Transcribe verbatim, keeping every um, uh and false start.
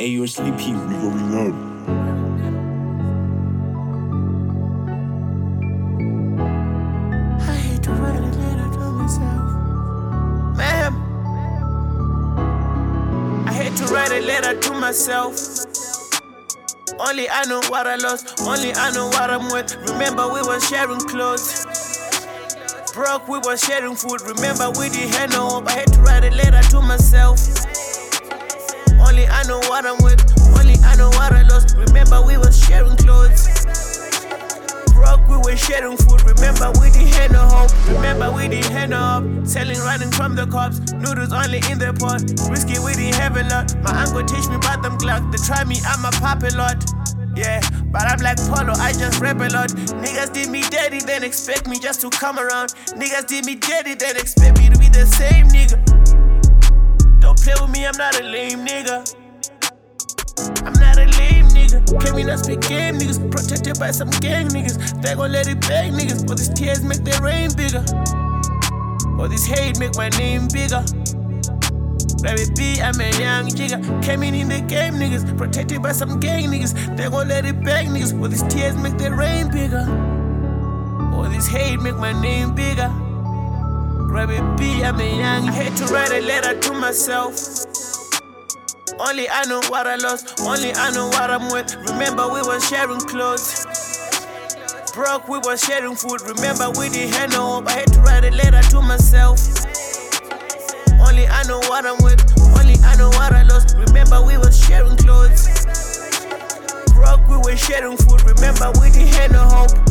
Hey, you're sleeping. We going out. I hate to write a letter to myself. Ma'am, I hate to write a letter to myself. Only I know what I lost, only I know what I'm worth. Remember we were sharing clothes. Broke, we were sharing food. Remember we didn't have no hope. I had to write a letter to myself. Only I know what I'm worth, only I know what I lost. Remember we were sharing clothes. Broke, we were sharing food. Remember we didn't have no hope. Remember we didn't have no hope. Selling, running from the cops. Noodles only in the pot. Risky, we didn't have a lot. My uncle teach me about them Glock. They try me, I'm a pop a lot. Yeah, but I'm like Polo, I just rap a lot. Niggas did me dirty, then expect me just to come around. Niggas did me dirty, then expect me to be the same nigga. Don't play with me, I'm not a lame nigga. I'm not a lame nigga. Came in, I speak game niggas. Protected by some gang niggas. They gon' let it bang niggas. All these tears make their rain bigger. All this hate make my name bigger. Baby B, I'm a young jigger. Came in in the game niggas. Protected by some gang niggas. They gon' let it bang niggas. All these tears make their rain bigger. All this hate make my name bigger. Baby B, I'm a young. I hate to write a letter to myself. Only I know what I lost, only I know what I'm worth. Remember we were sharing clothes. Broke, we were sharing food. Remember we didn't have no hope. I had to write a letter to myself. Only I know what I'm worth, only I know what I lost. Remember we were sharing clothes. Broke, we were sharing food. Remember we didn't have no hope.